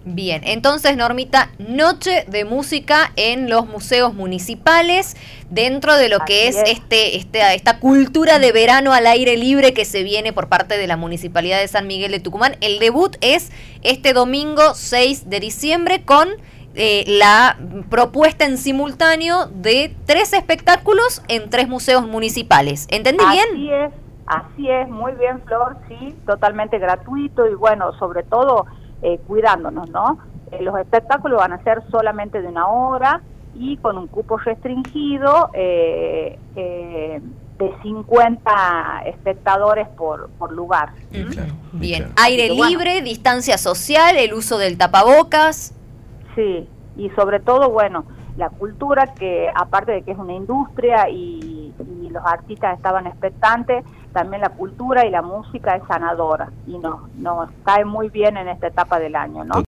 Bien, entonces Normita, noche de música en los museos municipales, dentro de lo que Así es es. esta cultura de verano al aire libre que se viene por parte de la Municipalidad de San Miguel de Tucumán. El debut es este domingo 6 de diciembre con la propuesta en simultáneo de 3 espectáculos en 3 museos municipales. ¿Entendí bien? Así es, muy bien, Flor, sí, totalmente gratuito y bueno, sobre todo cuidándonos, ¿no? Los espectáculos van a ser solamente de 1 hora y con un cupo restringido de 50 espectadores por lugar. Claro, Bien, claro. aire Que, bueno, libre, distancia social, el uso del tapabocas. sí, y sobre todo, bueno, la cultura que aparte de que es una industria y los artistas estaban expectantes, también la cultura y la música es sanadora y nos cae muy bien en esta etapa del año, ¿no?